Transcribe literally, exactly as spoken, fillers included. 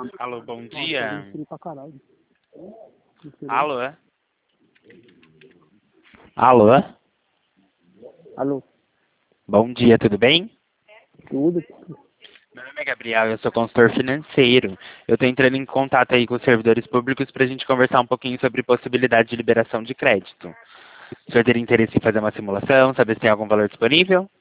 Alô, bom Nossa, dia. eu pra caralho. Alô? Alô? Alô, Bom dia, tudo bem? tudo? Meu nome é Gabriel, eu sou consultor financeiro. Eu estou entrando em contato aí com os servidores públicos para a gente conversar um pouquinho sobre possibilidade de liberação de crédito. O senhor teria interesse em fazer uma simulação, saber se tem algum valor disponível?